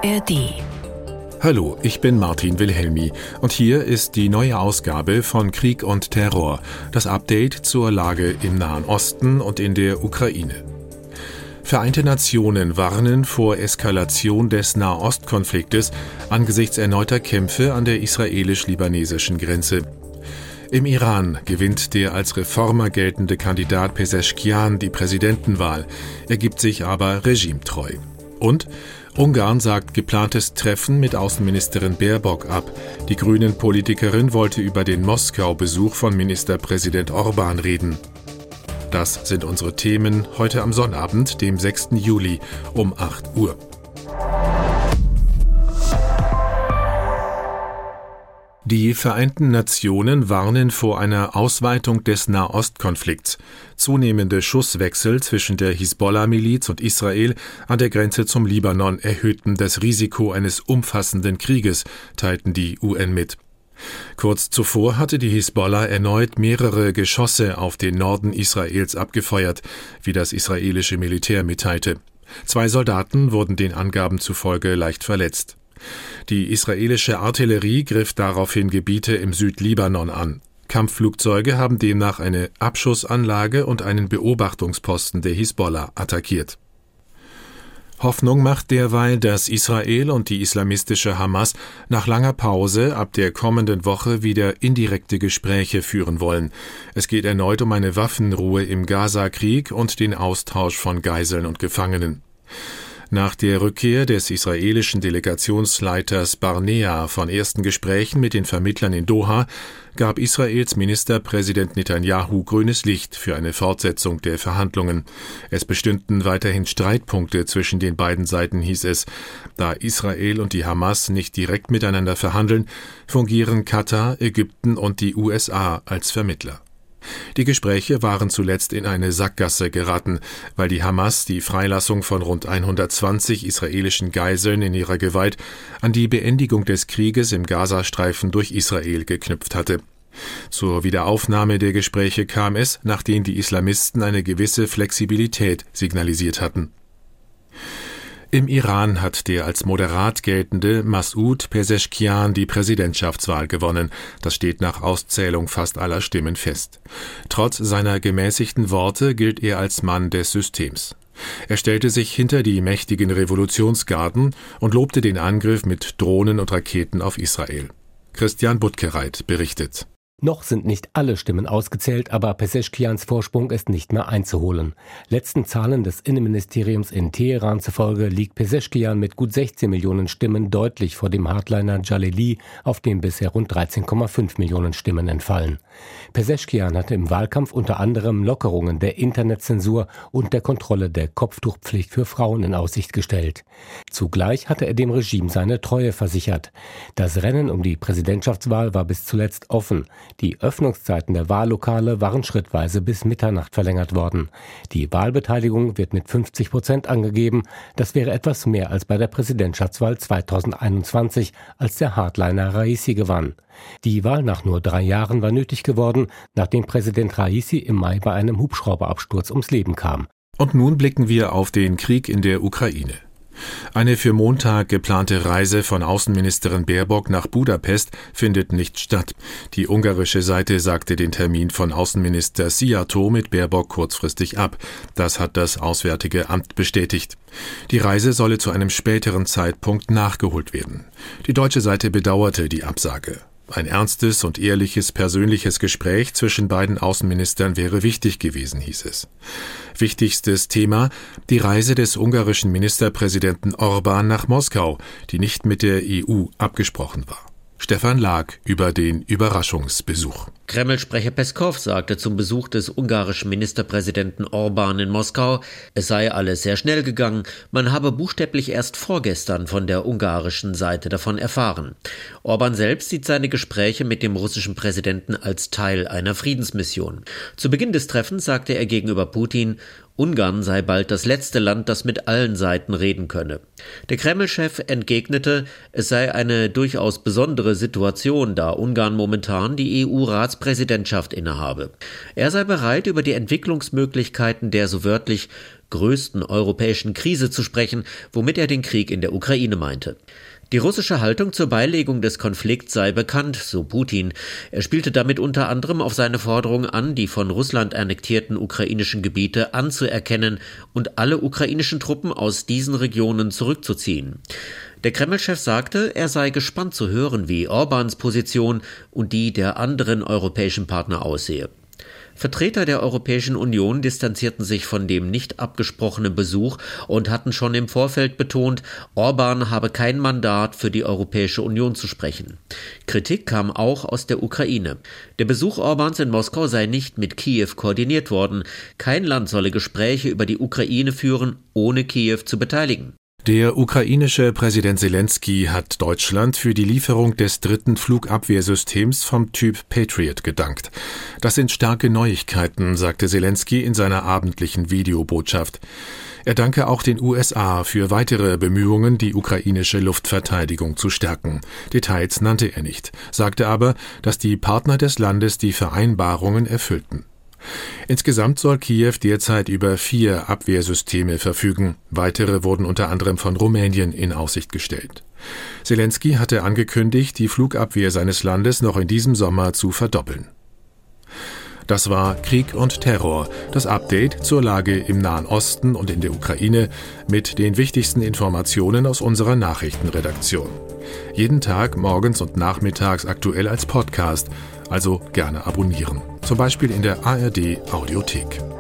ARD. Hallo, ich bin Martin Wilhelmi und hier ist die neue Ausgabe von Krieg und Terror, das Update zur Lage im Nahen Osten und in der Ukraine. Vereinte Nationen warnen vor Eskalation des Nahostkonfliktes angesichts erneuter Kämpfe an der israelisch-libanesischen Grenze. Im Iran gewinnt der als Reformer geltende Kandidat Pezeshkian die Präsidentenwahl, ergibt sich aber regimetreu. Und Ungarn sagt geplantes Treffen mit Außenministerin Baerbock ab. Die Grünen-Politikerin wollte über den Moskau-Besuch von Ministerpräsident Orbán reden. Das sind unsere Themen heute am Sonnabend, dem 6. Juli um 8 Uhr. Die Vereinten Nationen warnen vor einer Ausweitung des Nahostkonflikts. Zunehmende Schusswechsel zwischen der Hisbollah-Miliz und Israel an der Grenze zum Libanon erhöhten das Risiko eines umfassenden Krieges, teilten die UN mit. Kurz zuvor hatte die Hisbollah erneut mehrere Geschosse auf den Norden Israels abgefeuert, wie das israelische Militär mitteilte. 2 Soldaten wurden den Angaben zufolge leicht verletzt. Die israelische Artillerie griff daraufhin Gebiete im Südlibanon an. Kampfflugzeuge haben demnach eine Abschussanlage und einen Beobachtungsposten der Hisbollah attackiert. Hoffnung macht derweil, dass Israel und die islamistische Hamas nach langer Pause ab der kommenden Woche wieder indirekte Gespräche führen wollen. Es geht erneut um eine Waffenruhe im Gaza-Krieg und den Austausch von Geiseln und Gefangenen. Nach der Rückkehr des israelischen Delegationsleiters Barnea von ersten Gesprächen mit den Vermittlern in Doha gab Israels Ministerpräsident Netanyahu grünes Licht für eine Fortsetzung der Verhandlungen. Es bestünden weiterhin Streitpunkte zwischen den beiden Seiten, hieß es. Da Israel und die Hamas nicht direkt miteinander verhandeln, fungieren Katar, Ägypten und die USA als Vermittler. Die Gespräche waren zuletzt in eine Sackgasse geraten, weil die Hamas die Freilassung von rund 120 israelischen Geiseln in ihrer Gewalt an die Beendigung des Krieges im Gazastreifen durch Israel geknüpft hatte. Zur Wiederaufnahme der Gespräche kam es, nachdem die Islamisten eine gewisse Flexibilität signalisiert hatten. Im Iran hat der als moderat geltende Masoud Pezeshkian die Präsidentschaftswahl gewonnen. Das steht nach Auszählung fast aller Stimmen fest. Trotz seiner gemäßigten Worte gilt er als Mann des Systems. Er stellte sich hinter die mächtigen Revolutionsgarden und lobte den Angriff mit Drohnen und Raketen auf Israel. Christian Buttgereit berichtet. Noch sind nicht alle Stimmen ausgezählt, aber Pezeshkians Vorsprung ist nicht mehr einzuholen. Letzten Zahlen des Innenministeriums in Teheran zufolge liegt Pezeshkian mit gut 16 Millionen Stimmen deutlich vor dem Hardliner Jalili, auf den bisher rund 13,5 Millionen Stimmen entfallen. Pezeshkian hatte im Wahlkampf unter anderem Lockerungen der Internetzensur und der Kontrolle der Kopftuchpflicht für Frauen in Aussicht gestellt. Zugleich hatte er dem Regime seine Treue versichert. Das Rennen um die Präsidentschaftswahl war bis zuletzt offen. Die Öffnungszeiten der Wahllokale waren schrittweise bis Mitternacht verlängert worden. Die Wahlbeteiligung wird mit 50% angegeben. Das wäre etwas mehr als bei der Präsidentschaftswahl 2021, als der Hardliner Raisi gewann. Die Wahl nach nur 3 Jahren war nötig geworden, nachdem Präsident Raisi im Mai bei einem Hubschrauberabsturz ums Leben kam. Und nun blicken wir auf den Krieg in der Ukraine. Eine für Montag geplante Reise von Außenministerin Baerbock nach Budapest findet nicht statt. Die ungarische Seite sagte den Termin von Außenminister Szijjártó mit Baerbock kurzfristig ab. Das hat das Auswärtige Amt bestätigt. Die Reise solle zu einem späteren Zeitpunkt nachgeholt werden. Die deutsche Seite bedauerte die Absage. Ein ernstes und ehrliches persönliches Gespräch zwischen beiden Außenministern wäre wichtig gewesen, hieß es. Wichtigstes Thema: die Reise des ungarischen Ministerpräsidenten Orbán nach Moskau, die nicht mit der EU abgesprochen war. Stefan Lag über den Überraschungsbesuch. Kreml-Sprecher Peskow sagte zum Besuch des ungarischen Ministerpräsidenten Orbán in Moskau, es sei alles sehr schnell gegangen, man habe buchstäblich erst vorgestern von der ungarischen Seite davon erfahren. Orbán selbst sieht seine Gespräche mit dem russischen Präsidenten als Teil einer Friedensmission. Zu Beginn des Treffens sagte er gegenüber Putin, Ungarn sei bald das letzte Land, das mit allen Seiten reden könne. Der Kreml-Chef entgegnete, es sei eine durchaus besondere Situation, da Ungarn momentan die EU-Ratspräsidentschaft innehabe. Er sei bereit, über die Entwicklungsmöglichkeiten der so wörtlich größten europäischen Krise zu sprechen, womit er den Krieg in der Ukraine meinte. Die russische Haltung zur Beilegung des Konflikts sei bekannt, so Putin. Er spielte damit unter anderem auf seine Forderung an, die von Russland annektierten ukrainischen Gebiete anzuerkennen und alle ukrainischen Truppen aus diesen Regionen zurückzuziehen. Der Kreml-Chef sagte, er sei gespannt zu hören, wie Orbáns Position und die der anderen europäischen Partner aussehe. Vertreter der Europäischen Union distanzierten sich von dem nicht abgesprochenen Besuch und hatten schon im Vorfeld betont, Orbán habe kein Mandat für die Europäische Union zu sprechen. Kritik kam auch aus der Ukraine. Der Besuch Orbáns in Moskau sei nicht mit Kiew koordiniert worden. Kein Land solle Gespräche über die Ukraine führen, ohne Kiew zu beteiligen. Der ukrainische Präsident Selenskyj hat Deutschland für die Lieferung des 3. Flugabwehrsystems vom Typ Patriot gedankt. Das sind starke Neuigkeiten, sagte Selenskyj in seiner abendlichen Videobotschaft. Er danke auch den USA für weitere Bemühungen, die ukrainische Luftverteidigung zu stärken. Details nannte er nicht, sagte aber, dass die Partner des Landes die Vereinbarungen erfüllten. Insgesamt soll Kiew derzeit über 4 Abwehrsysteme verfügen. Weitere wurden unter anderem von Rumänien in Aussicht gestellt. Selenskyj hatte angekündigt, die Flugabwehr seines Landes noch in diesem Sommer zu verdoppeln. Das war Krieg und Terror, das Update zur Lage im Nahen Osten und in der Ukraine mit den wichtigsten Informationen aus unserer Nachrichtenredaktion. Jeden Tag morgens und nachmittags aktuell als Podcast, also gerne abonnieren. Zum Beispiel in der ARD Audiothek.